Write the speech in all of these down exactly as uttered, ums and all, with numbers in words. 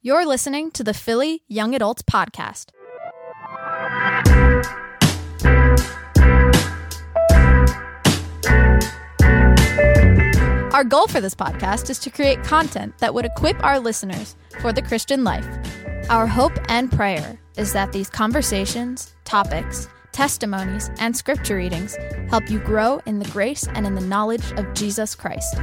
You're listening to the Philly Young Adults Podcast. Our goal for this podcast is to create content that would equip our listeners for the Christian life. Our hope and prayer is that these conversations, topics, testimonies, and scripture readings help you grow in the grace and in the knowledge of Jesus Christ.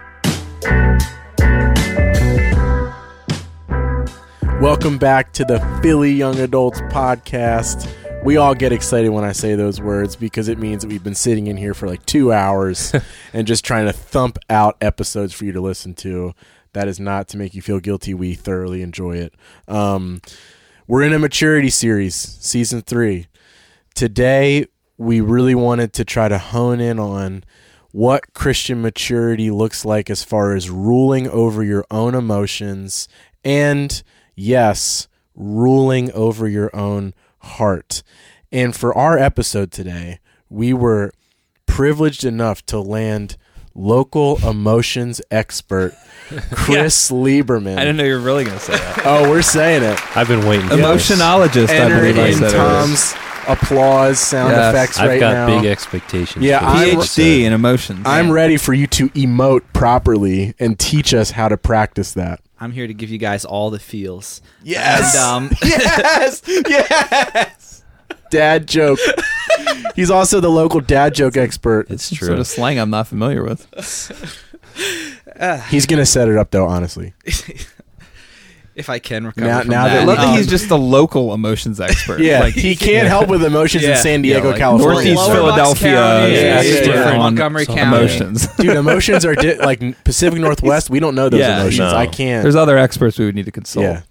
Welcome back to the Philly Young Adults Podcast. We all get excited when I say those words because it means that we've been sitting in here for like two hours and just trying to thump out episodes for you to listen to. That is not to make you feel guilty. We thoroughly enjoy it. Um, we're in a maturity series, season three. Today, we really wanted to try to hone in on what Christian maturity looks like as far as ruling over your own emotions and, yes, ruling over your own heart. And for our episode today, we were privileged enough to land local emotions expert Chris yeah. Lieberman. I didn't know you were really going to say that. Oh, we're saying it. I've been waiting. Emotionologist, Enter I believe I said Tom's it applause sound yes. effects I've right got now. big expectations. Yeah, P H D in emotions. I'm yeah. ready for you to emote properly and teach us how to practice that. I'm here to give you guys all the feels. Yes. And, um, yes. Yes. Dad joke. He's also the local dad joke expert. It's true. Sort of slang I'm not familiar with. uh, He's going to set it up, though, honestly. If I can recover Now- from now that. that- I love Um, that he's just a local emotions expert. Yeah, like, he can't help with emotions in Yeah. San Diego, yeah, like California. Northeast Lower Bucks Philadelphia County, is yeah, expert yeah, yeah. on Montgomery some County. emotions. Dude, emotions are di- like Pacific Northwest. We don't know those Yeah, emotions. no. I can't. There's other experts we would need to consult. Yeah.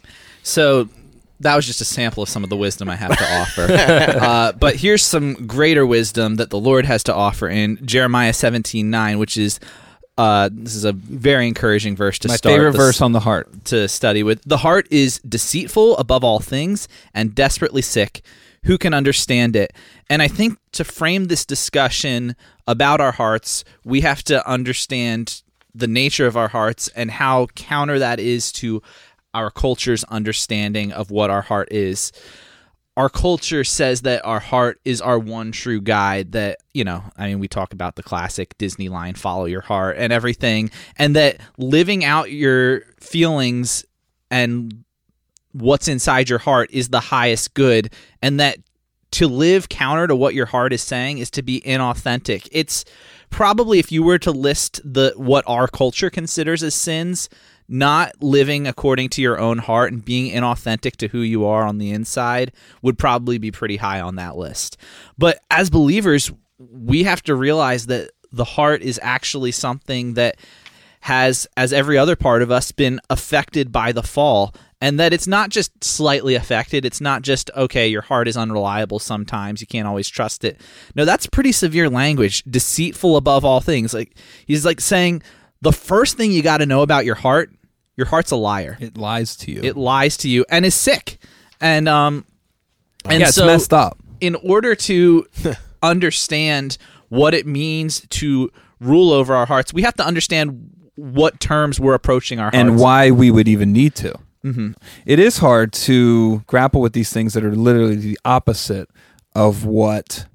So that was just a sample of some of the wisdom I have to offer. Uh, but here's some greater wisdom that the Lord has to offer in Jeremiah seventeen nine, which is uh, this is a very encouraging verse to My start favorite this- verse on the heart. to study with. The heart is deceitful above all things and desperately sick. Who can understand it? And I think to frame this discussion about our hearts, we have to understand the nature of our hearts and how counter that is to our culture's understanding of what our heart is. Our culture says that our heart is our one true guide, that, you know, I mean, we talk about the classic Disney line, follow your heart and everything, and that living out your feelings and what's inside your heart is the highest good, and that to live counter to what your heart is saying is to be inauthentic. It's probably, if you were to list the what our culture considers as sins, not living according to your own heart and being inauthentic to who you are on the inside would probably be pretty high on that list. But as believers, we have to realize that the heart is actually something that has, as every other part of us, been affected by the fall, and that it's not just slightly affected. It's not just, okay, your heart is unreliable sometimes, you can't always trust it. No, that's pretty severe language. Deceitful above all things. Like, he's like saying, the first thing you got to know about your heart, your heart's a liar. It lies to you. It lies to you and is sick. And um, and yeah, it's so messed up. in order to understand what it means to rule over our hearts, we have to understand what terms we're approaching our hearts. And why we would even need to. Mm-hmm. It is hard to grapple with these things that are literally the opposite of what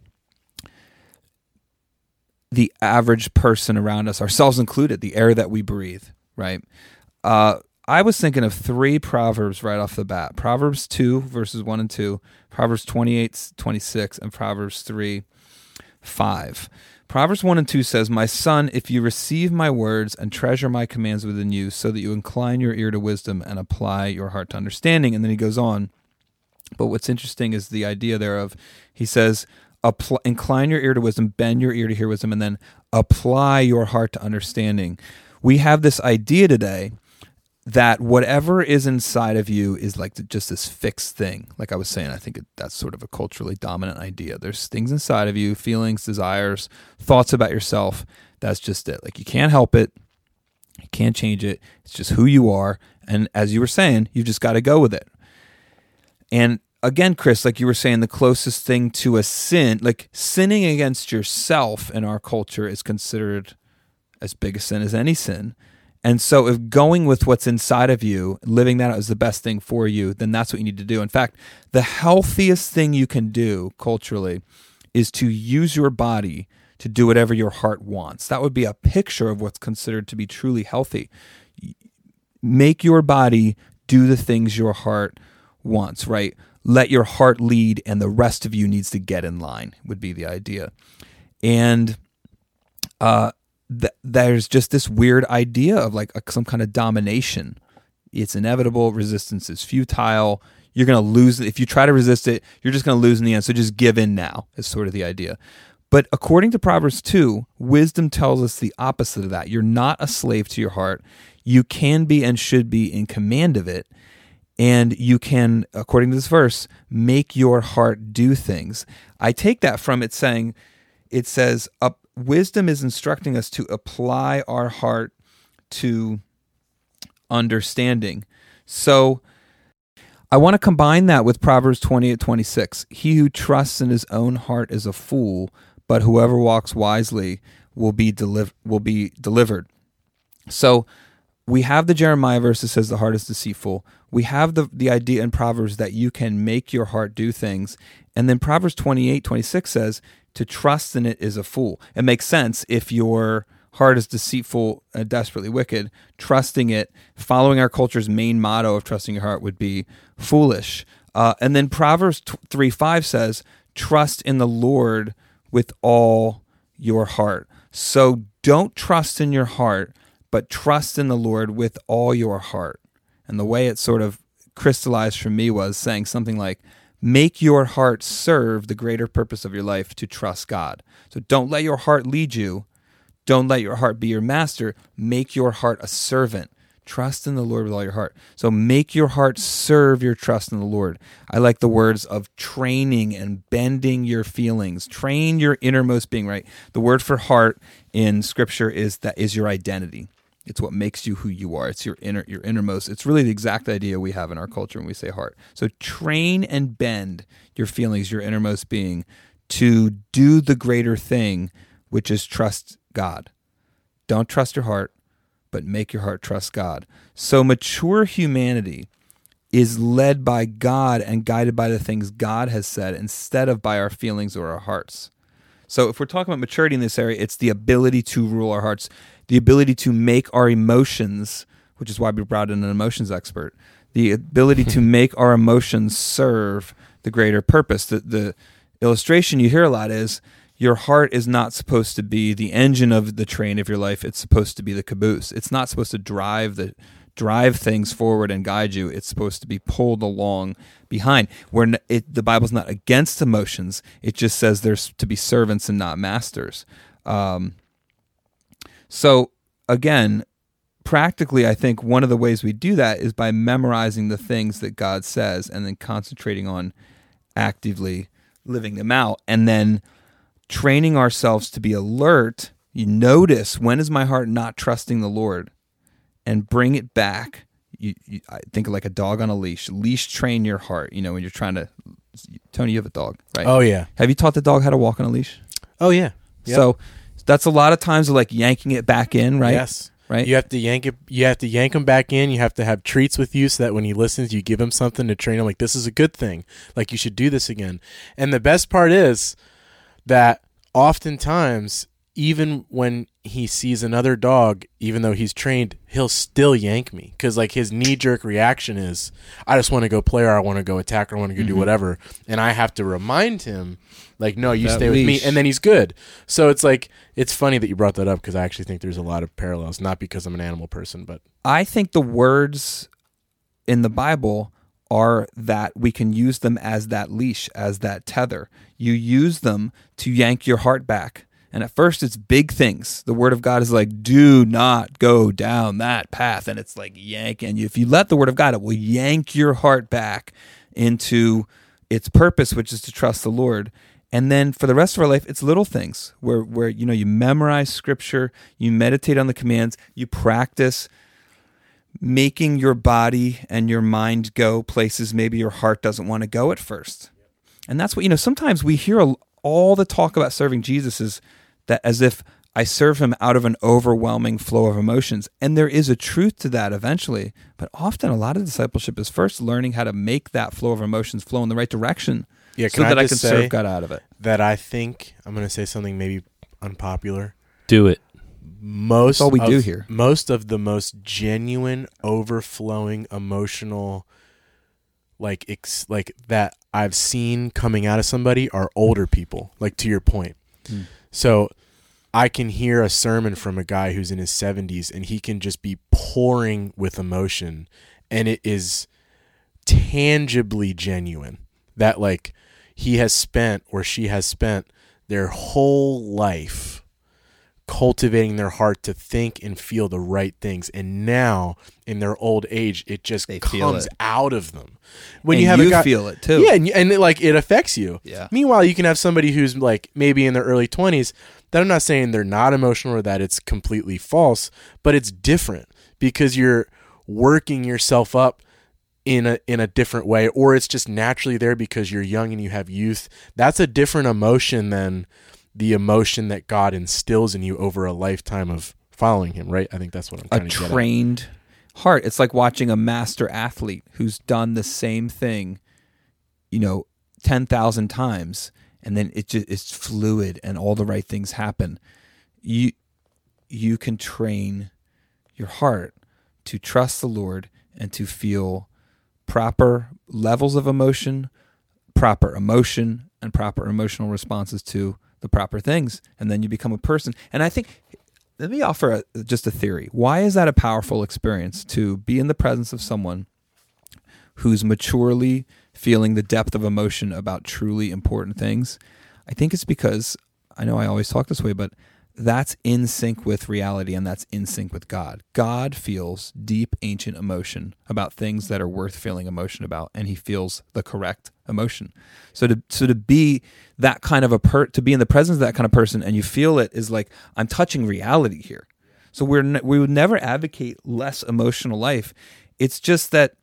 the average person around us, ourselves included, the air that we breathe, right? Uh, I was thinking of three Proverbs right off the bat. Proverbs two, verses one and two, Proverbs twenty-eight, twenty-six, and Proverbs three, five. Proverbs one and two says, "My son, if you receive my words and treasure my commands within you, so that you incline your ear to wisdom and apply your heart to understanding." And then he goes on. But what's interesting is the idea thereof. He says, Apply, incline your ear to wisdom, bend your ear to hear wisdom, and then apply your heart to understanding. We have this idea today that whatever is inside of you is like just this fixed thing. Like I was saying, I think it, that's sort of a culturally dominant idea. There's things inside of you, feelings, desires, thoughts about yourself. That's just it. Like you can't help it. You can't change it. It's just who you are. And as you were saying, you just got to go with it. And again, Chris, like you were saying, the closest thing to a sin, like sinning against yourself in our culture is considered as big a sin as any sin. And so if going with what's inside of you, living that out is the best thing for you, then that's what you need to do. In fact, the healthiest thing you can do culturally is to use your body to do whatever your heart wants. That would be a picture of what's considered to be truly healthy. Make your body do the things your heart wants, right? Let your heart lead and the rest of you needs to get in line, would be the idea. And uh Th- there's just this weird idea of like a, some kind of domination. It's inevitable. Resistance is futile. You're going to lose. If you try to resist it, you're just going to lose in the end. So just give in now is sort of the idea. But according to Proverbs two, wisdom tells us the opposite of that. You're not a slave to your heart. You can be and should be in command of it. And you can, according to this verse, make your heart do things. I take that from it saying, it says, up. Wisdom is instructing us to apply our heart to understanding. So I want to combine that with Proverbs twenty-eight twenty-six. He who trusts in his own heart is a fool, but whoever walks wisely will be deliv- will be delivered. So we have the Jeremiah verse that says the heart is deceitful. We have the, the idea in Proverbs that you can make your heart do things. And then Proverbs twenty-eight twenty-six says, to trust in it is a fool. It makes sense if your heart is deceitful and desperately wicked. Trusting it, following our culture's main motto of trusting your heart would be foolish. Uh, and then Proverbs three five says, trust in the Lord with all your heart. So don't trust in your heart, but trust in the Lord with all your heart. And the way it sort of crystallized for me was saying something like, make your heart serve the greater purpose of your life to trust God. So don't let your heart lead you. Don't let your heart be your master. Make your heart a servant. Trust in the Lord with all your heart. So make your heart serve your trust in the Lord. I like the words of training and bending your feelings. Train your innermost being, right? The word for heart in Scripture is that is your identity. It's what makes you who you are. It's your inner, your innermost. It's really the exact idea we have in our culture when we say heart. So train and bend your feelings, your innermost being, to do the greater thing, which is trust God. Don't trust your heart, but make your heart trust God. So mature humanity is led by God and guided by the things God has said instead of by our feelings or our hearts. So if we're talking about maturity in this area, it's the ability to rule our hearts, the ability to make our emotions, which is why we brought in an emotions expert, the ability to make our emotions serve the greater purpose. The, the illustration you hear a lot is your heart is not supposed to be the engine of the train of your life. It's supposed to be the caboose. It's not supposed to drive the drive things forward and guide you. It's supposed to be pulled along behind. Where it, the Bible's not against emotions. It just says there's to be servants and not masters. Um, so again, practically, I think one of the ways we do that is by memorizing the things that God says and then concentrating on actively living them out, and then training ourselves to be alert. You notice, when is my heart not trusting the Lord? And bring it back. You, you, I think like a dog on a leash. Leash train your heart. You know, when you're trying to. Tony, you have a dog, right? Oh yeah. Have you taught the dog how to walk on a leash? Oh yeah. Yep. So that's a lot of times of like yanking it back in, right? Yes. Right. You have to yank it. You have to yank him back in. You have to have treats with you so that when he listens, you give him something to train him. Like, this is a good thing. Like, you should do this again. And the best part is that oftentimes, even when he sees another dog, even though he's trained, he'll still yank me. Because, like, his knee-jerk reaction is, I just want to go play, or I want to go attack, or I want to go mm-hmm. do whatever. And I have to remind him, like, no, you that stay leash. with me. And then he's good. So it's like, it's funny that you brought that up, because I actually think there's a lot of parallels. Not because I'm an animal person, but... I think the words in the Bible are that we can use them as that leash, as that tether. You use them to yank your heart back. And at first it's big things. The word of God is like, do not go down that path. And it's like yanking you. If you let the word of God, it will yank your heart back into its purpose, which is to trust the Lord. And then for the rest of our life, it's little things where, where you know, you memorize scripture, you meditate on the commands, you practice making your body and your mind go places maybe your heart doesn't want to go at first. And that's what, you know, sometimes we hear all the talk about serving Jesus is that as if I serve him out of an overwhelming flow of emotions. And there is a truth to that eventually. But often a lot of discipleship is first learning how to make that flow of emotions flow in the right direction Yeah, so can that I I just can say serve God out of it. that I think I'm going to say something maybe unpopular. Do it. Most That's all we of, do here. Most of the most genuine, overflowing, emotional, like ex, like that I've seen coming out of somebody are older people. Like to your point, Mm. so I can hear a sermon from a guy who's in his seventies, and he can just be pouring with emotion, and it is tangibly genuine. That like he has spent or she has spent their whole life cultivating their heart to think and feel the right things, and now in their old age it just They feel comes it. out of them. When And you have you a guy, feel it too. yeah, and, and it, like it affects you. Yeah. Meanwhile, you can have somebody who's like maybe in their early twenties. That I'm not saying they're not emotional or that it's completely false, but it's different because you're working yourself up in a in a different way, or it's just naturally there because you're young and you have youth. That's a different emotion than the emotion that God instills in you over a lifetime of following him, right? I think that's what I'm A trying to get at. trained heart. It's like watching a master athlete who's done the same thing, you know, ten thousand times, and then it just it's fluid and all the right things happen. You you can train your heart to trust the Lord and to feel proper levels of emotion, proper emotion, and proper emotional responses to the proper things, and then you become a person. And I think, let me offer a, just a theory. Why is that a powerful experience to be in the presence of someone who's maturely feeling the depth of emotion about truly important things? I think it's because, I know I always talk this way, but that's in sync with reality, and that's in sync with God. God feels deep, ancient emotion about things that are worth feeling emotion about, and he feels the correct emotion. So to so to be that kind of a per, to be in the presence of that kind of person, and you feel it, is like, I'm touching reality here. So we're ne- we would never advocate less emotional life. It's just that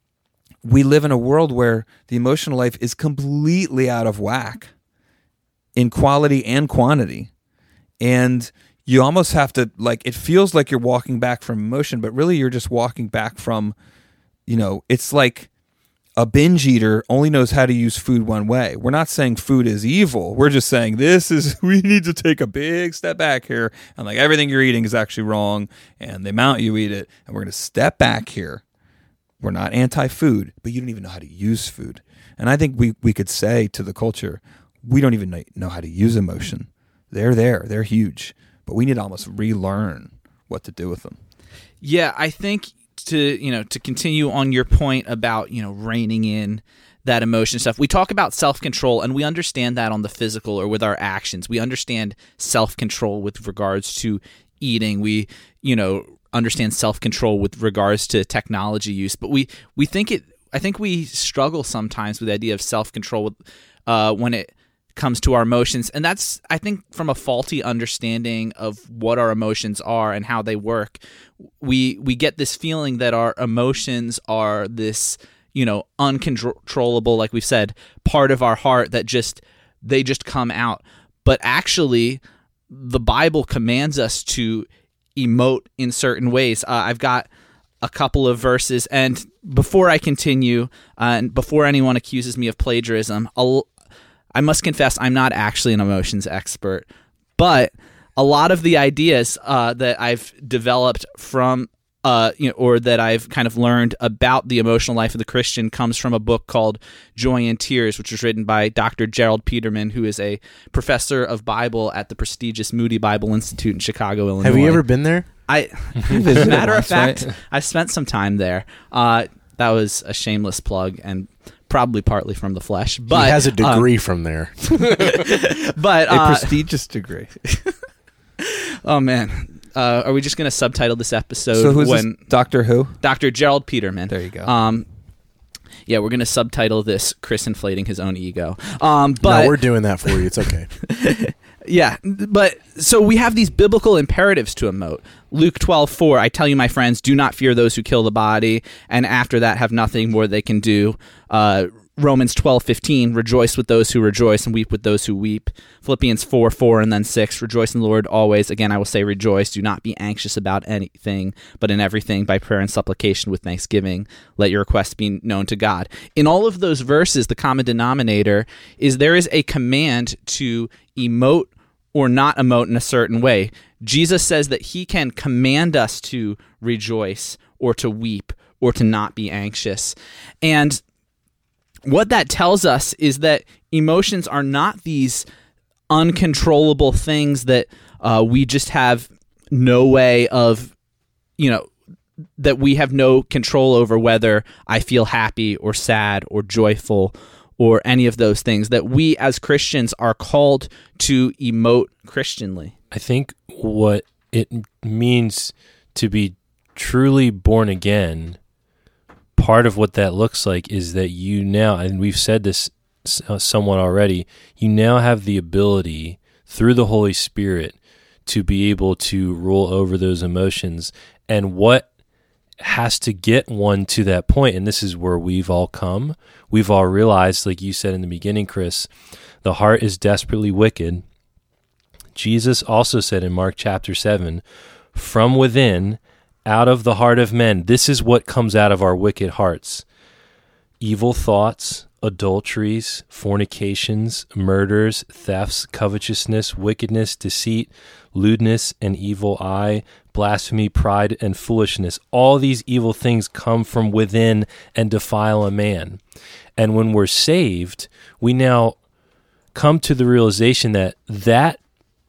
we live in a world where the emotional life is completely out of whack in quality and quantity. And you almost have to, like, it feels like you're walking back from emotion, but really you're just walking back from, you know, it's like a binge eater only knows how to use food one way. We're not saying food is evil. We're just saying this is, we need to take a big step back here. And like everything you're eating is actually wrong, and the amount you eat it. And we're going to step back here. We're not anti-food, but you don't even know how to use food. And I think we, we could say to the culture, we don't even know how to use emotion. They're there. They're huge. But we need to almost relearn what to do with them. Yeah, I think to, you know, to continue on your point about, you know, reining in that emotion stuff. We talk about self-control, and we understand that on the physical or with our actions. We understand self-control with regards to eating. We, you know, understand self-control with regards to technology use. But we, we think it, I think we struggle sometimes with the idea of self-control uh, when it comes to our emotions, and that's, I think, from a faulty understanding of what our emotions are and how they work. We we get this feeling that our emotions are this, you know, uncontrollable, like we said, part of our heart that just they just come out. But actually, the Bible commands us to emote in certain ways. Uh, I've got a couple of verses, and before I continue, uh, and before anyone accuses me of plagiarism, I'll I must confess I'm not actually an emotions expert, but a lot of the ideas uh, that I've developed from, uh, you know, or that I've kind of learned about the emotional life of the Christian comes from a book called Joy and Tears, which was written by Doctor Gerald Peterman, who is a professor of Bible at the prestigious Moody Bible Institute in Chicago, Illinois. Have you ever been there? I, as a matter of once, fact, right? I spent some time there. Uh, that was a shameless plug, and probably partly from the flesh. But he has a degree um, from there. but A uh, prestigious degree. oh man, uh, are we just going to subtitle this episode? So who's when this? Doctor Who? Doctor Gerald Peterman? There you go. Um, yeah, we're going to subtitle this "Chris inflating his own ego." Um, but no, we're doing that for you. It's okay. yeah, but so we have these biblical imperatives to emote. Luke twelve four, I tell you, my friends, do not fear those who kill the body, and after that have nothing more they can do. Uh, Romans twelve fifteen, rejoice with those who rejoice and weep with those who weep. Philippians four four and then six, rejoice in the Lord always. Again, I will say rejoice. Do not be anxious about anything, but in everything by prayer and supplication with thanksgiving, let your requests be known to God. In all of those verses, the common denominator is there is a command to emote or not emote in a certain way. Jesus says that he can command us to rejoice or to weep or to not be anxious. And what that tells us is that emotions are not these uncontrollable things that uh, we just have no way of, you know, that we have no control over whether I feel happy or sad or joyful or any of those things, that we as Christians are called to emote Christianly. I think what it means to be truly born again, part of what that looks like is that you now, and we've said this somewhat already, you now have the ability through the Holy Spirit to be able to rule over those emotions. And what has to get one to that point, and this is where we've all come, we've all realized, like you said in the beginning, Chris, the heart is desperately wicked. Jesus also said in Mark chapter seven, from within, out of the heart of men, this is what comes out of our wicked hearts: evil thoughts, adulteries, fornications, murders, thefts, covetousness, wickedness, deceit, lewdness, an evil eye, blasphemy, pride, and foolishness. All these evil things come from within and defile a man. And when we're saved, we now come to the realization that that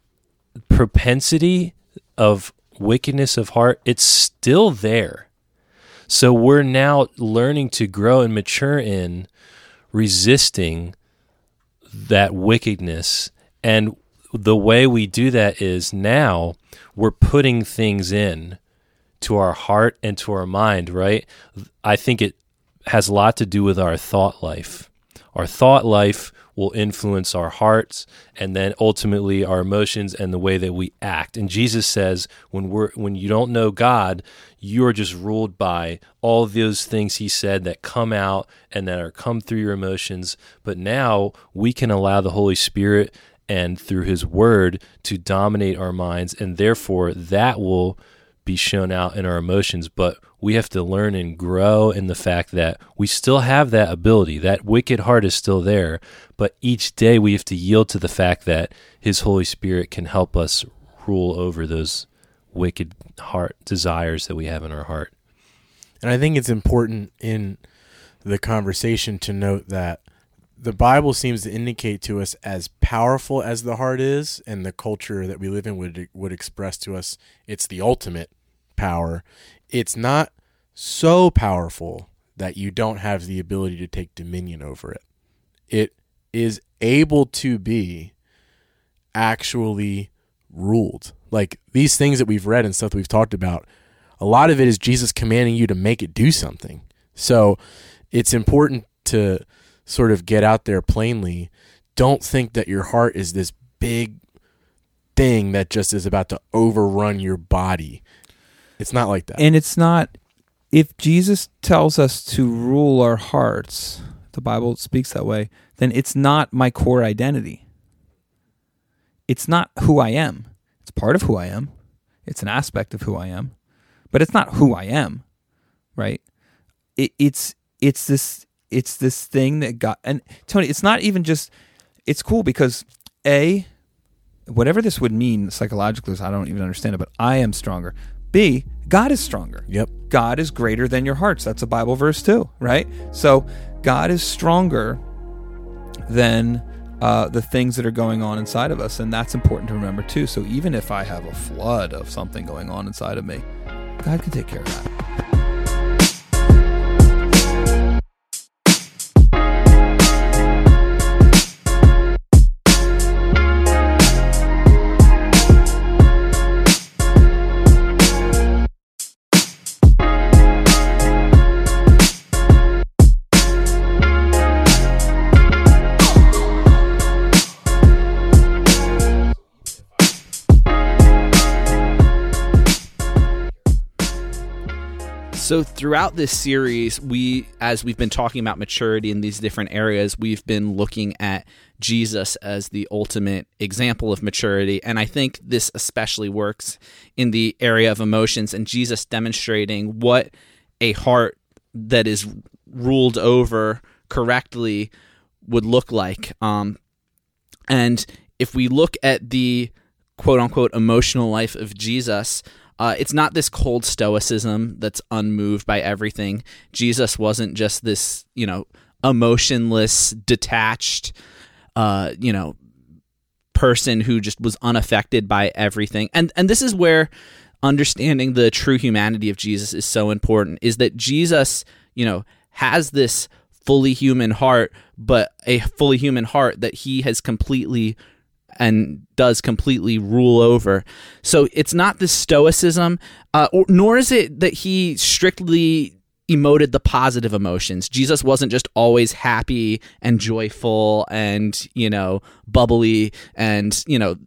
propensity of wickedness of heart, it's still there. So we're now learning to grow and mature in resisting that wickedness. And the way we do that is now we're putting things in to our heart and to our mind, right? I think it has a lot to do with our thought life. Our thought life will influence our hearts and then ultimately our emotions and the way that we act. And Jesus says when we're when you don't know God, you're just ruled by all those things he said that come out and that are come through your emotions. But now we can allow the Holy Spirit and through his word to dominate our minds, and therefore that will be shown out in our emotions. But we have to learn and grow in the fact that we still have that ability. That wicked heart is still there, but each day we have to yield to the fact that his Holy Spirit can help us rule over those wicked heart desires that we have in our heart. And I think it's important in the conversation to note that the Bible seems to indicate to us as powerful as the heart is, and the culture that we live in would would express to us it's the ultimate power. It's not so powerful that you don't have the ability to take dominion over it. It is able to be actually ruled. Like these things that we've read and stuff that we've talked about, a lot of it is Jesus commanding you to make it do something. So it's important to sort of get out there plainly. Don't think that your heart is this big thing that just is about to overrun your body. It's not like that. And it's not, if Jesus tells us to rule our hearts, the Bible speaks that way, then it's not my core identity. It's not who I am. It's part of who I am. It's an aspect of who I am, but it's not who I am, right? It, it's it's this it's this thing that God, and Tony, it's not even just, it's cool because A, whatever this would mean psychologically, I don't even understand it, but I am stronger. B, God is stronger. Yep. God is greater than your hearts. That's a Bible verse too, right? So God is stronger than uh, the things that are going on inside of us, and that's important to remember too. So even if I have a flood of something going on inside of me, God can take care of that. So throughout this series, we, as we've been talking about maturity in these different areas, we've been looking at Jesus as the ultimate example of maturity. And I think this especially works in the area of emotions, and Jesus demonstrating what a heart that is ruled over correctly would look like. Um, and if we look at the quote-unquote emotional life of Jesus, Uh, it's not this cold stoicism that's unmoved by everything. Jesus wasn't just this, you know, emotionless, detached, uh, you know, person who just was unaffected by everything. And and this is where understanding the true humanity of Jesus is so important, is that Jesus, you know, has this fully human heart, but a fully human heart that he has completely and does completely rule over. So it's not this stoicism, uh, or, nor is it that he strictly emoted the positive emotions. Jesus wasn't just always happy and joyful and, you know, bubbly and, you know,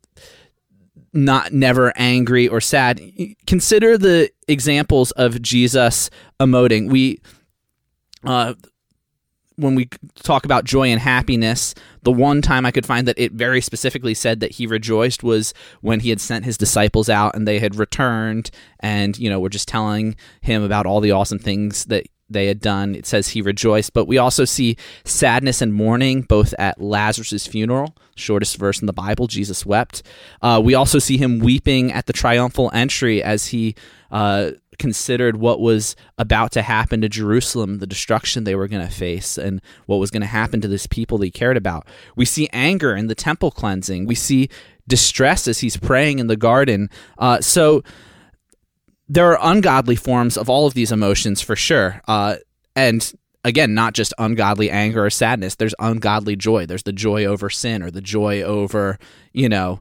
not never angry or sad. Consider the examples of Jesus emoting. We, uh, when we talk about joy and happiness, the one time I could find that it very specifically said that he rejoiced was when he had sent his disciples out and they had returned and, you know, were just telling him about all the awesome things that they had done. It says he rejoiced, but we also see sadness and mourning both at Lazarus' funeral, shortest verse in the Bible, Jesus wept. Uh, we also see him weeping at the triumphal entry as he uh, considered what was about to happen to Jerusalem, the destruction they were going to face, and what was going to happen to this people that he cared about. We see anger in the temple cleansing. We see distress as he's praying in the garden. Uh, so there are ungodly forms of all of these emotions for sure. Uh, and again, not just ungodly anger or sadness. There's ungodly joy. There's the joy over sin or the joy over, you know,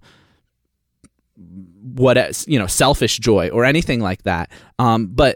what, you know, selfish joy or anything like that. Um, but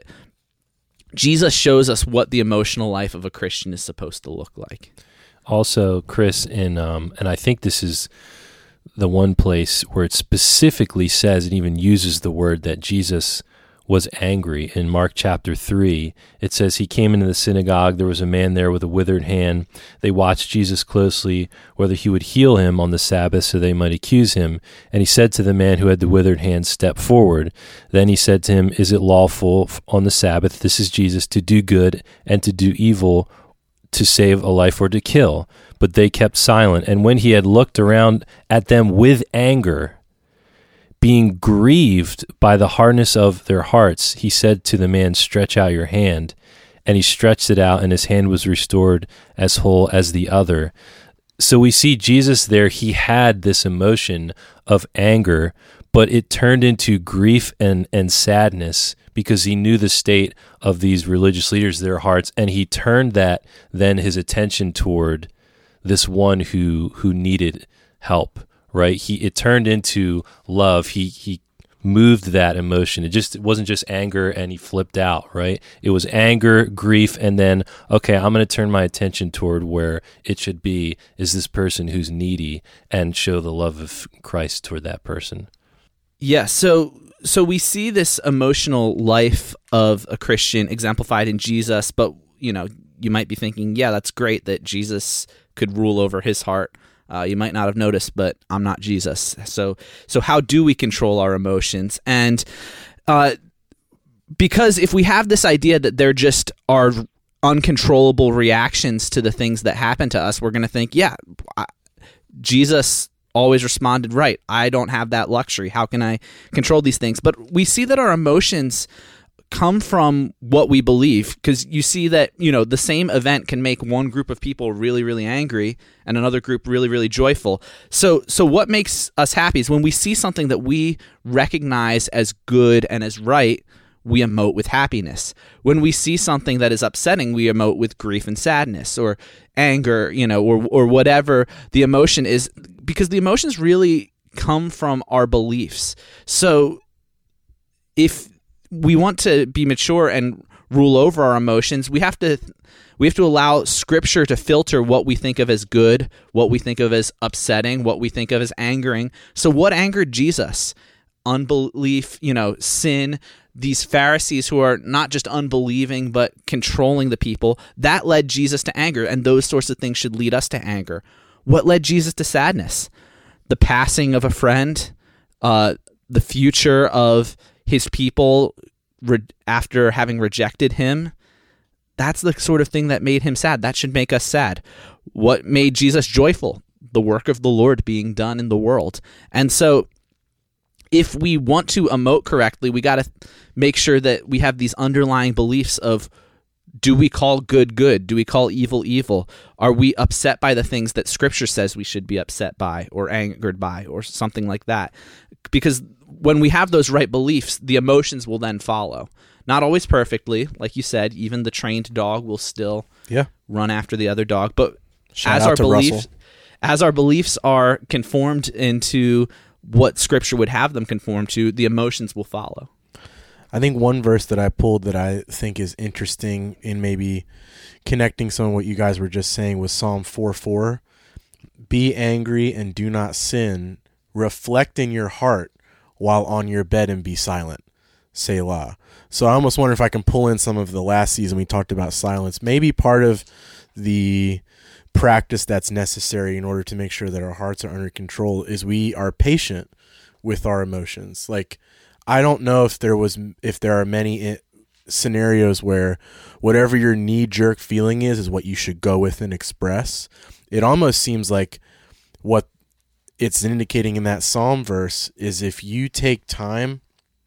Jesus shows us what the emotional life of a Christian is supposed to look like. Also, Chris, in um, and I think this is the one place where it specifically says and even uses the word that Jesus was angry. In Mark chapter three, it says, he came into the synagogue. There was a man there with a withered hand. They watched Jesus closely, whether he would heal him on the Sabbath so they might accuse him. And he said to the man who had the withered hand, step forward. Then he said to him, is it lawful on the Sabbath, this is Jesus, to do good and to do evil, to save a life or to kill? But they kept silent. And when he had looked around at them with anger, being grieved by the hardness of their hearts, he said to the man, stretch out your hand. And he stretched it out, and his hand was restored as whole as the other. So we see Jesus there. He had this emotion of anger, but it turned into grief and, and sadness because he knew the state of these religious leaders, their hearts, and he turned that, then his attention toward this one who who needed help. Right, he it turned into love. He he moved that emotion. It just it wasn't just anger, and he flipped out. Right, it was anger, grief, and then okay, I'm going to turn my attention toward where it should be. Is this person who's needy, and show the love of Christ toward that person. Yeah. So so we see this emotional life of a Christian exemplified in Jesus, but you know, you might be thinking, yeah, that's great that Jesus could rule over his heart. Uh, you might not have noticed, but I'm not Jesus. So, so how do we control our emotions? And uh, because if we have this idea that they're just our uncontrollable reactions to the things that happen to us, we're going to think, yeah, I, Jesus always responded right. I don't have that luxury. How can I control these things? But we see that our emotions come from what we believe, because you see that, you know, the same event can make one group of people really, really angry and another group really, really joyful. So, so what makes us happy is when we see something that we recognize as good and as right, we emote with happiness. When we see something that is upsetting, we emote with grief and sadness or anger, you know, or or whatever the emotion is, because the emotions really come from our beliefs. So if we want to be mature and rule over our emotions, we have to we have to allow Scripture to filter what we think of as good, what we think of as upsetting, what we think of as angering. So what angered Jesus? Unbelief, you know, sin, these Pharisees who are not just unbelieving but controlling the people, that led Jesus to anger, and those sorts of things should lead us to anger. What led Jesus to sadness? The passing of a friend, uh, the future of his people re- after having rejected him. That's the sort of thing that made him sad. That should make us sad. What made Jesus joyful? The work of the Lord being done in the world. And so if we want to emote correctly, we got to make sure that we have these underlying beliefs of, do we call good good? Do we call evil evil? Are we upset by the things that Scripture says we should be upset by or angered by or something like that? Because when we have those right beliefs, the emotions will then follow. Not always perfectly. Like you said, even the trained dog will still Yeah. run after the other dog. But Shout as out our to beliefs, Russell. as our beliefs are conformed into what Scripture would have them conform to, the emotions will follow. I think one verse that I pulled that I think is interesting in maybe connecting some of what you guys were just saying was Psalm four four. Be angry and do not sin. Reflect in your heart while on your bed and be silent. Selah. So I almost wonder if I can pull in some of the last season we talked about silence. Maybe part of the practice that's necessary in order to make sure that our hearts are under control is we are patient with our emotions. Like, I don't know if there was if there are many scenarios where whatever your knee-jerk feeling is is what you should go with and express. It almost seems like what it's indicating in that Psalm verse is if you take time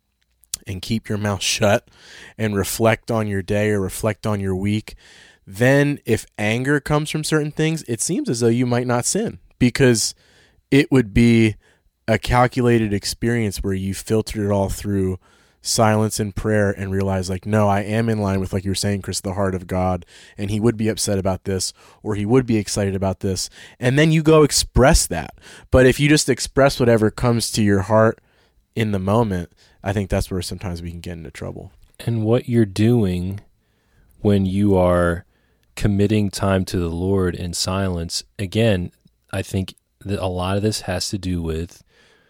and keep your mouth shut and reflect on your day or reflect on your week, then if anger comes from certain things, it seems as though you might not sin, because it would be a calculated experience where you filtered it all through silence and prayer and realize, like, no, I am in line with, like you were saying, Chris, the heart of God, and he would be upset about this, or he would be excited about this. And then you go express that. But if you just express whatever comes to your heart in the moment, I think that's where sometimes we can get into trouble. And what you're doing when you are committing time to the Lord in silence, again, I think that a lot of this has to do with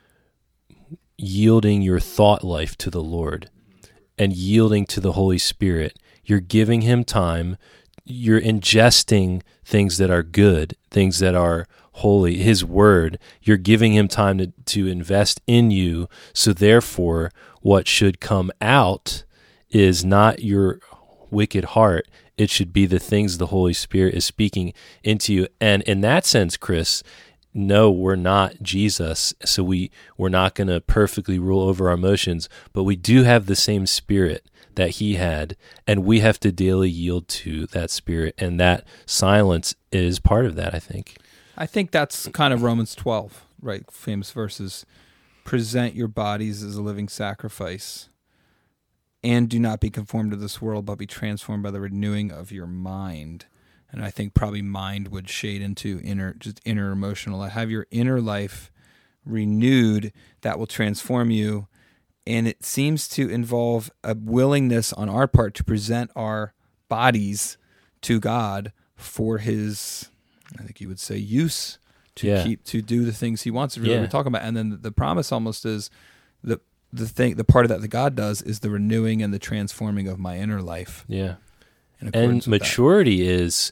yielding your thought life to the Lord and yielding to the Holy Spirit. You're giving him time. You're ingesting things that are good, things that are holy, his word. You're giving him time to, to invest in you. So therefore, what should come out is not your wicked heart. It should be the things the Holy Spirit is speaking into you. And in that sense, Chris, no, we're not Jesus, so we, we're not going to perfectly rule over our emotions, but we do have the same Spirit that he had, and we have to daily yield to that Spirit, and that silence is part of that, I think. I think that's kind of Romans twelve, right? Famous verses. Present your bodies as a living sacrifice, and do not be conformed to this world, but be transformed by the renewing of your mind. And I think probably mind would shade into inner, just inner emotional. Have your inner life renewed, that will transform you. And it seems to involve a willingness on our part to present our bodies to God for his, I think you would say, use to Yeah. keep, to do the things he wants to really Yeah. we're talking about. And then the, the promise almost is the, the thing, the part of that that God does is the renewing and the transforming of my inner life. Yeah. in And accordance with that. maturity is,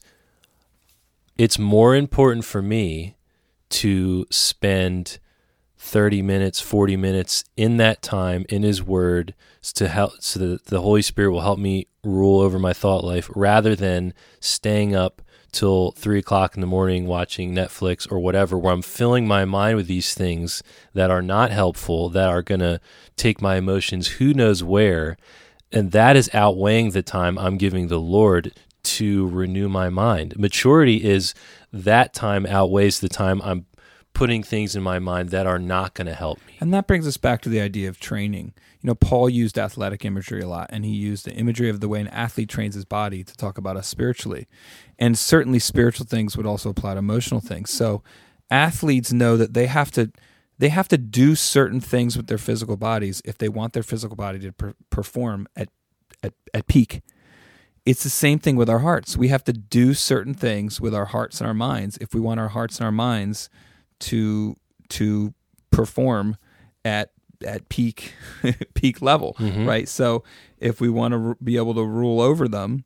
it's more important for me to spend thirty minutes, forty minutes in that time in his word to help, so that the Holy Spirit will help me rule over my thought life, rather than staying up till three o'clock in the morning watching Netflix or whatever, where I'm filling my mind with these things that are not helpful, that are going to take my emotions who knows where. And that is outweighing the time I'm giving the Lord to renew my mind. Maturity is that time outweighs the time I'm putting things in my mind that are not going to help me. And that brings us back to the idea of training. You know, Paul used athletic imagery a lot, and he used the imagery of the way an athlete trains his body to talk about us spiritually. And certainly spiritual things would also apply to emotional things. So athletes know that they have to they have to do certain things with their physical bodies if they want their physical body to per- perform at, at at peak. It's the same thing with our hearts. We have to do certain things with our hearts and our minds if we want our hearts and our minds to to perform at at peak peak level, Mhm. right? So if we want to r- be able to rule over them,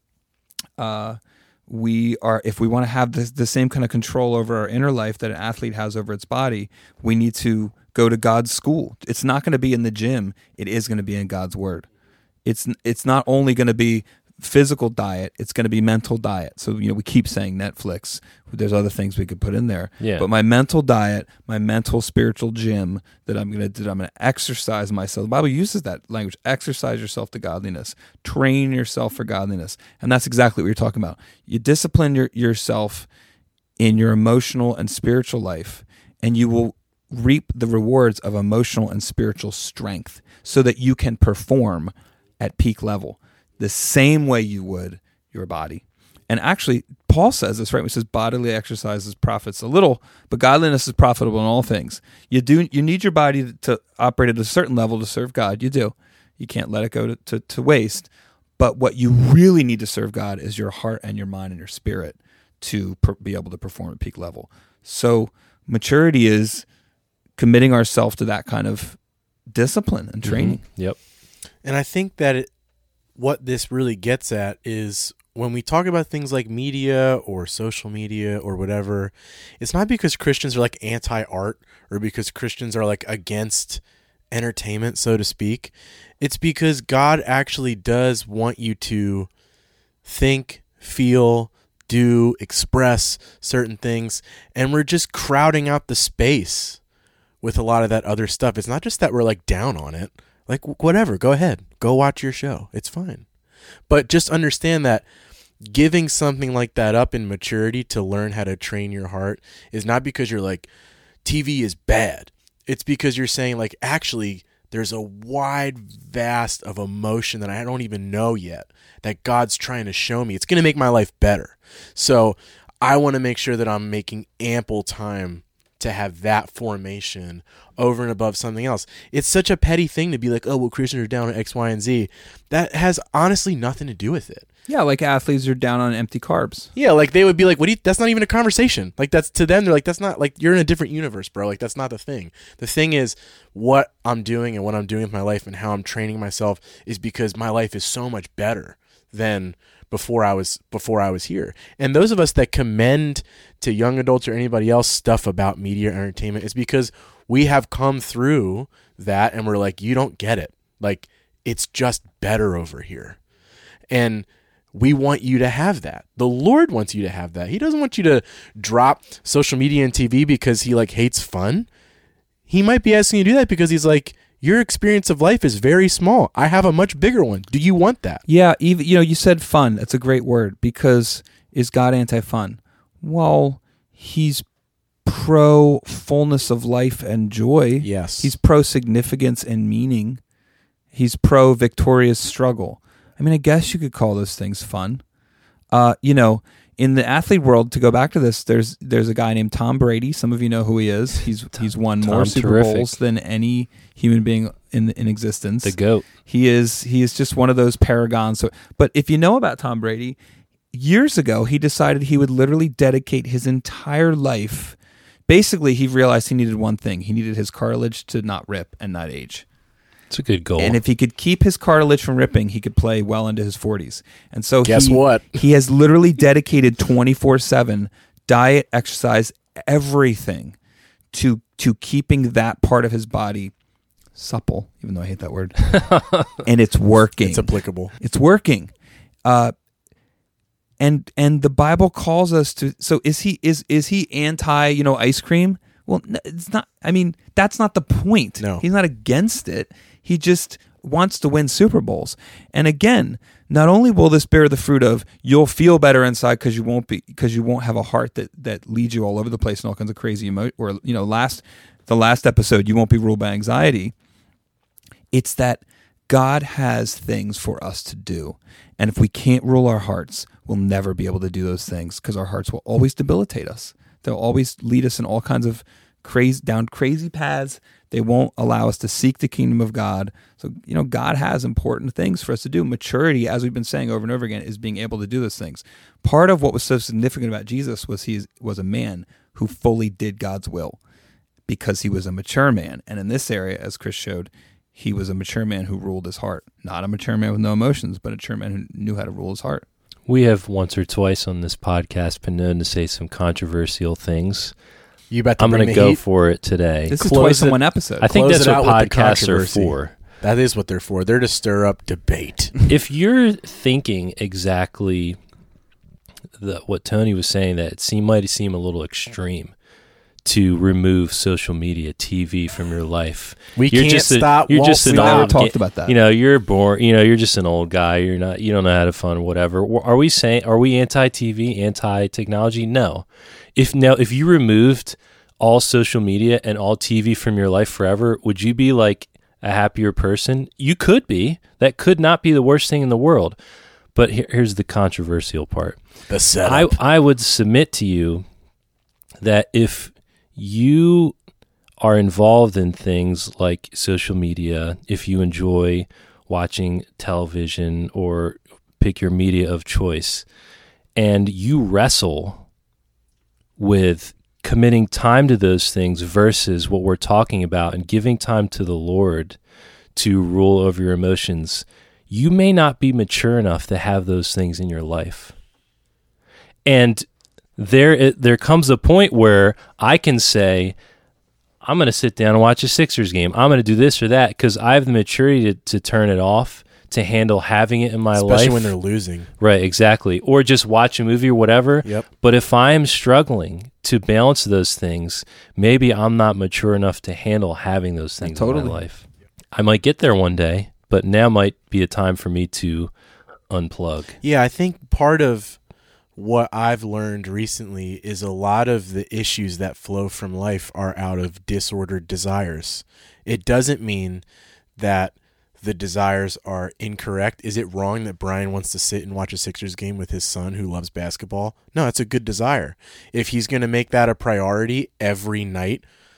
uh, we are. If we want to have this, the same kind of control over our inner life that an athlete has over its body, we need to go to God's school. It's not going to be in the gym. It is going to be in God's word. It's it's not only going to be physical diet, it's going to be mental diet. So, you know, we keep saying Netflix. There's other things we could put in there. Yeah. But my mental diet, my mental spiritual gym that I'm going to do, I'm going to exercise myself. The Bible uses that language. Exercise yourself to godliness. Train yourself for godliness. And that's exactly what you're talking about. You discipline your, yourself in your emotional and spiritual life, and you will reap the rewards of emotional and spiritual strength so that you can perform at peak level the same way you would your body. And actually, Paul says this, right? He says bodily exercise profits a little, but godliness is profitable in all things. You do you need your body to operate at a certain level to serve God. You do. You can't let it go to, to, to waste. But what you really need to serve God is your heart and your mind and your spirit to per, be able to perform at peak level. So maturity is committing ourselves to that kind of discipline and training. Mhm. Yep. And I think that it, what this really gets at is when we talk about things like media or social media or whatever, it's not because Christians are like anti-art or because Christians are like against entertainment, so to speak. It's because God actually does want you to think, feel, do, express certain things, and we're just crowding out the space with a lot of that other stuff. It's not just that we're like down on it. Like, whatever, go ahead. Go watch your show. It's fine. But just understand that giving something like that up in maturity to learn how to train your heart is not because you're like, T V is bad. It's because you're saying, like, actually, there's a wide vast of emotion that I don't even know yet that God's trying to show me. It's going to make my life better. So I want to make sure that I'm making ample time to have that formation over and above something else. It's such a petty thing to be like, oh, well, Christians are down on X, Y, and Z. That has honestly nothing to do with it. Yeah, like athletes are down on empty carbs. Yeah, like they would be like, what do you, that's not even a conversation. Like that's to them, they're like, that's not like, you're in a different universe, bro. Like that's not the thing. The thing is what I'm doing and what I'm doing with my life and how I'm training myself is because my life is so much better than before I was before I was here. And those of us that commend to young adults or anybody else stuff about media or entertainment is because we have come through that and we're like, you don't get it. Like it's just better over here. And we want you to have that. The Lord wants you to have that. He doesn't want you to drop social media and T V because he like hates fun. He might be asking you to do that because he's like, your experience of life is very small. I have a much bigger one. Do you want that? Yeah, even you know, you said fun. That's a great word because is God anti-fun? Well, he's pro fullness of life and joy. Yes. He's pro significance and meaning. He's pro victorious struggle. I mean, I guess you could call those things fun. Uh, you know, in the athlete world, to go back to this, there's there's a guy named Tom Brady. Some of you know who he is. He's he's won Tom, more Super terrific. Bowls than any human being in in existence. The GOAT. He is he is just one of those paragons. So, but if you know about Tom Brady, years ago he decided he would literally dedicate his entire life. Basically, he realized he needed one thing. He needed his cartilage to not rip and not age. It's a good goal. And if he could keep his cartilage from ripping, he could play well into his forties. And so Guess he, what? he has literally dedicated twenty-four seven diet, exercise, everything to to keeping that part of his body supple, even though I hate that word. And it's working. It's applicable. It's working. Uh, and and the Bible calls us to. So is he is is he anti, you know, ice cream? Well, n- it's not. I mean, that's not the point. No. He's not against it. He just wants to win Super Bowls. And again, not only will this bear the fruit of you'll feel better inside because you won't be because you won't have a heart that that leads you all over the place and all kinds of crazy emo- or you know last the last episode you won't be ruled by anxiety. It's that God has things for us to do, and if we can't rule our hearts, we'll never be able to do those things because our hearts will always debilitate us. They'll always lead us in all kinds of crazy down crazy paths. They won't allow us to seek the kingdom of God. So, you know, God has important things for us to do. Maturity, as we've been saying over and over again, is being able to do those things. Part of what was so significant about Jesus was he was a man who fully did God's will. because he was a mature man. And in this area, as Chris showed, he was a mature man who ruled his heart. Not a mature man with no emotions, but a mature man who knew how to rule his heart. We have once or twice on this podcast been known to say some controversial things. You about to I'm going to to go heat? for it today. This is Close twice in it- one episode. I think Close that's it what out with the podcasts are controversy. for. That is what they're for. They're to stir up debate. If you're thinking exactly the, what Tony was saying, that it seem, might seem a little extreme to remove social media, T V from your life. We You're can't just a- stop. you're Walt just an we Disney. never old talked ga- about that. You know, you're born. You know, you're just an old guy. You're not. You don't know how to fun, whatever. Are we saying? Are we anti-T V, anti-technology? No. If now, if you removed all social media and all T V from your life forever, would you be like a happier person? You could be. That could not be the worst thing in the world. But here, here's the controversial part. The I, setup. I would submit to you that if you are involved in things like social media, if you enjoy watching television or pick your media of choice, and you wrestle with committing time to those things versus what we're talking about and giving time to the Lord to rule over your emotions, you may not be mature enough to have those things in your life. And there it, there comes a point where I can say, I'm going to sit down and watch a Sixers game. I'm going to do this or that because I have the maturity to, to turn it off, to handle having it in my Especially life. when they're losing. Right, exactly. Or just watch a movie or whatever. Yep. But if I'm struggling to balance those things, maybe I'm not mature enough to handle having those things in Totally. my life. I might get there one day, but now might be a time for me to unplug. Yeah, I think part of what I've learned recently is a lot of the issues that flow from life are out of disordered desires. It doesn't mean that the desires are incorrect. Is it wrong that Brian wants to sit and watch a Sixers game with his son who loves basketball? No, it's a good desire. If he's going to make that a priority every night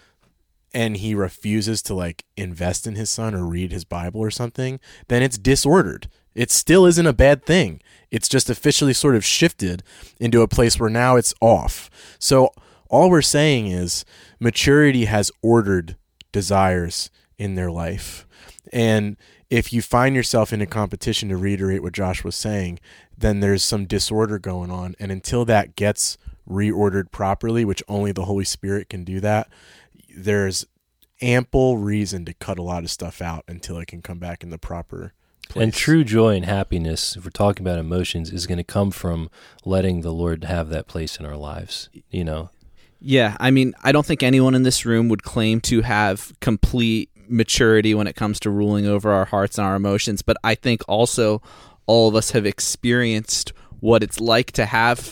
and he refuses to like invest in his son or read his Bible or something, then it's disordered. It still isn't a bad thing. It's just officially sort of shifted into a place where now it's off. So all we're saying is maturity has ordered desires in their life. And if you find yourself in a competition, to reiterate what Josh was saying, then there's some disorder going on. And until that gets reordered properly, which only the Holy Spirit can do that, there's ample reason to cut a lot of stuff out until it can come back in the proper place. And true joy and happiness, if we're talking about emotions, is going to come from letting the Lord have that place in our lives, you know? Yeah, I mean, I don't think anyone in this room would claim to have complete maturity when it comes to ruling over our hearts and our emotions, but I think also all of us have experienced what it's like to have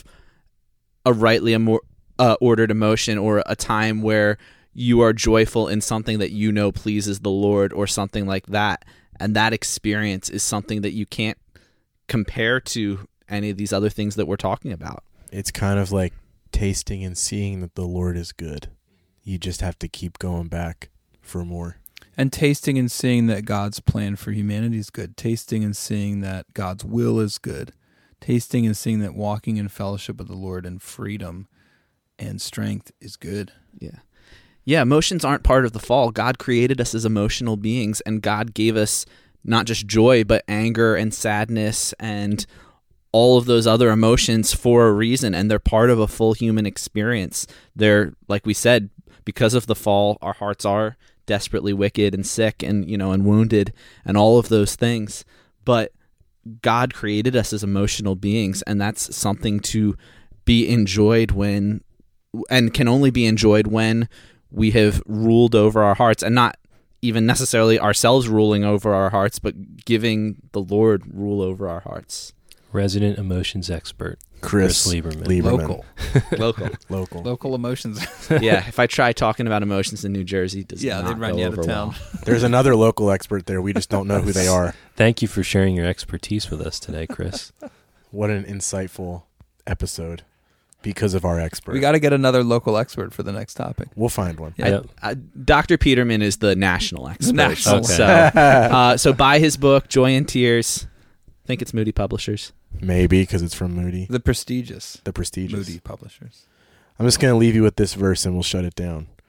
a rightly emo- uh, ordered emotion, or a time where you are joyful in something that you know pleases the Lord or something like that. And that experience is something that you can't compare to any of these other things that we're talking about. It's kind of like tasting and seeing that the Lord is good. You just have to keep going back for more. And tasting and seeing that God's plan for humanity is good. Tasting and seeing that God's will is good. Tasting and seeing that walking in fellowship with the Lord and freedom and strength is good. Yeah. Yeah, emotions aren't part of the fall. God created us as emotional beings, and God gave us not just joy, but anger and sadness and all of those other emotions for a reason, and they're part of a full human experience. They're, like we said, because of the fall, our hearts are desperately wicked and sick and, you know, and wounded and all of those things. But God created us as emotional beings, and that's something to be enjoyed when, and can only be enjoyed when we have ruled over our hearts, and not even necessarily ourselves ruling over our hearts, but giving the Lord rule over our hearts. Resident emotions expert, Chris, Chris Lieberman. Lieberman. Local. Local. Local. Local emotions. Yeah, if I try talking about emotions in New Jersey, it does Yeah, not they'd run go you out of over town. well. There's another local expert there. We just don't know who they are. Thank you for sharing your expertise with us today, Chris. What an insightful episode because of our expert. We got to get another local expert for the next topic. We'll find one. Yeah. Yep. I, Doctor Peterman is the national expert. national. Okay. So, uh, so buy his book, Joy and Tears. I think it's Moody Publishers. Maybe because it's from Moody, The prestigious the prestigious. Moody Publishers. I'm just going to leave you with this verse and we'll shut it down.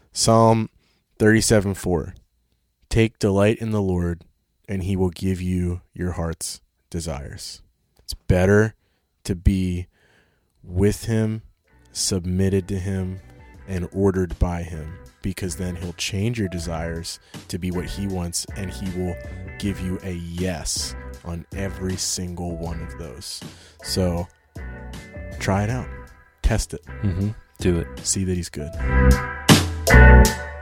Psalm thirty-seven four. Take delight in the Lord, and he will give you your heart's desires. It's better to be with him, submitted to him, and ordered by him, because then he'll change your desires to be what he wants, and he will give you a yes on every single one of those. So try it out. Test it. Mm-hmm. Do it. See that he's good.